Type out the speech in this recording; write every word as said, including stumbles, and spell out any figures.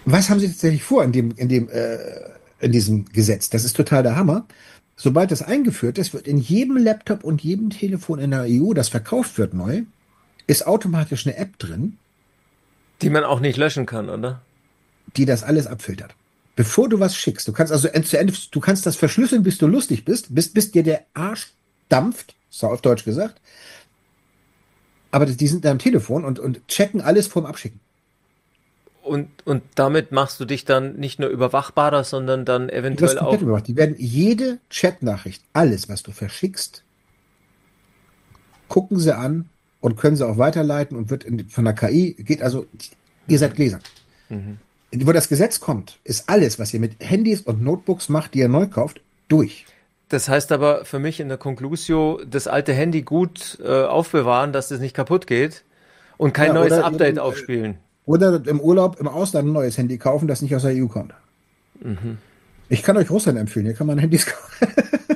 Was haben sie tatsächlich vor in dem, in dem, äh, in diesem Gesetz? Das ist total der Hammer. Sobald das eingeführt ist, wird in jedem Laptop und jedem Telefon in der E U, das verkauft wird neu, ist automatisch eine App drin, Die man auch nicht löschen kann, oder? die das alles abfiltert. Bevor du was schickst, du kannst also end zu Ende, du kannst das verschlüsseln, bis du lustig bist, bis, bis dir der Arsch dampft, so auf Deutsch gesagt, aber die sind da am Telefon und, und checken alles vorm Abschicken. Und, und damit machst du dich dann nicht nur überwachbarer, sondern dann Du wirst eventuell komplett auch. überwacht. Die werden jede Chatnachricht, alles, was du verschickst, gucken sie an und können sie auch weiterleiten und wird in, von der K I, geht also, ihr seid Mhm, Gläser. mhm. Wo das Gesetz kommt, ist alles, was ihr mit Handys und Notebooks macht, die ihr neu kauft, durch. Das heißt aber für mich in der Conclusio, das alte Handy gut äh, aufbewahren, dass es nicht kaputt geht und kein Ja, neues oder Update eben, äh, aufspielen. oder im Urlaub im Ausland ein neues Handy kaufen, das nicht aus der E U kommt. Mhm. Ich kann euch Russland empfehlen, hier kann man Handys kaufen.